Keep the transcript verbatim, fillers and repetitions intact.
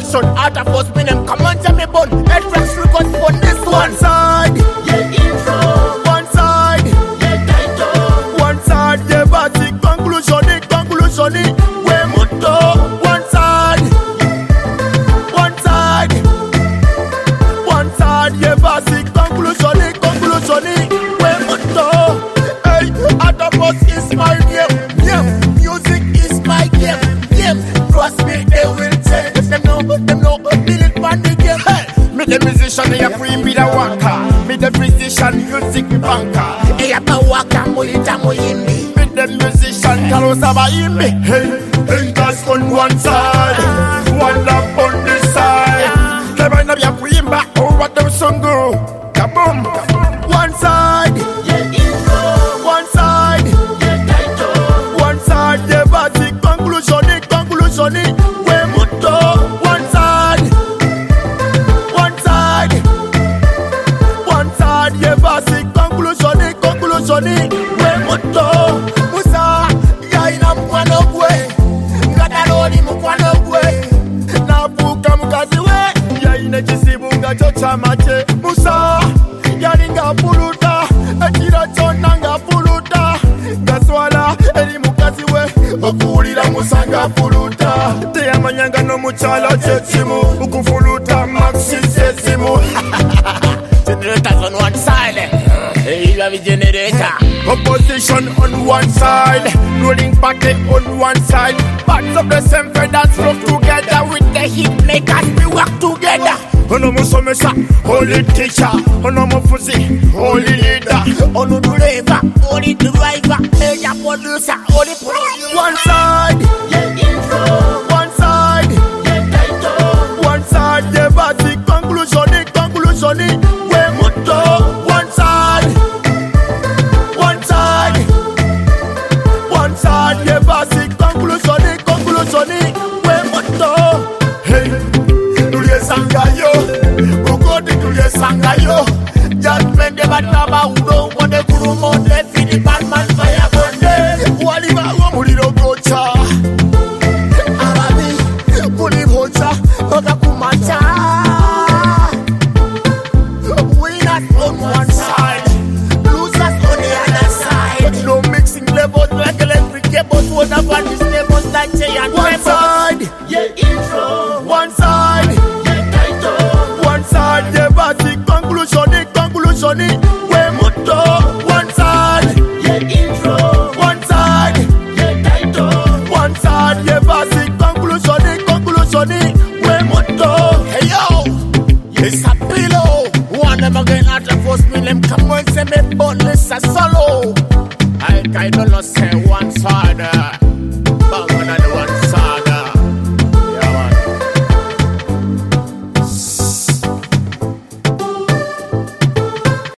conclusion. Out of us, me them come on to me bun. Head tracks records on this one side. Yeah, intro. One side. Yeah, title. One side, yeah, basic conclusion, it, conclusion, it. We motto. One side. One side. One side, yeah, basic conclusion, it, conclusion, it. We motto. Hey, out of us is my game. Yeah, music is my game. Game, trust me, they will change. If them know, them know, feel it on the game. Hey, me the musician, they are free, me the worker. Me the physician, music banker. Hey, I'm a worker, mulita muyimbi. Me the musician, karosa baimbi. Hey, haters on one side, one love on this side. They might not be a kuimba, oh what them song go. Kaboom, one side. Yeah, intro. One side. Yeah, title. One side, yeah, basic conclusion, it, conclusion, it. We motto. One side. One side. One side, yeah, basic conclusion, it, conclusion, it. We motto. Musa, ya ina mkwano kwe. Ngata lodi mkwano kwe. Napuka mkazi we. Ya ina jisibu nga chocha mache. Musa, ya ninga puluta. Etira chona nga puluta. Gaswala, eri mukazi we. Okulira musanga puluta. Teyamanyanga no muchala chechimu. Ukufuluta maxi sesimu. Generators on one side. Hey, you have a generator. Opposition on one side. Rolling packet on one side. Parts of the same feathers flock together. With the hit makers, we work together. Ono musomesa, holy teacher. Ono mufuzi, holy leader. Ono driver, holy driver. Ella producer, holy producer. One side. Yeah, intro. One side. Yeah, title. One side, yeah, basic conclusion, it, conclusion, it. We motto. One side. One side. One side, yeah, basic conclusion, it, conclusion, it. We motto. Hey, tulie sangayo, ukodi tulie sangayo. Judgment de bataba udo, wode kurumo de fidi Batman fire bonde. Waliba wo muliro gocha. Arabi, muli gocha, oka kumacha. Winners on one side, losers on the other side. No mixing levels like electric cables. What about these levels like Jay and one side? Yeah, intro. One side. Yeah, title. One side, yeah, basic conclusion, it, conclusion, it. We motto. One side. Yeah, intro. One side. Yeah, title. One side, yeah, basic conclusion, it, conclusion, it. We motto. Hey yo, it's a pillow. One them again out of us, me them come on, say me boneless a solo. I I don't know say.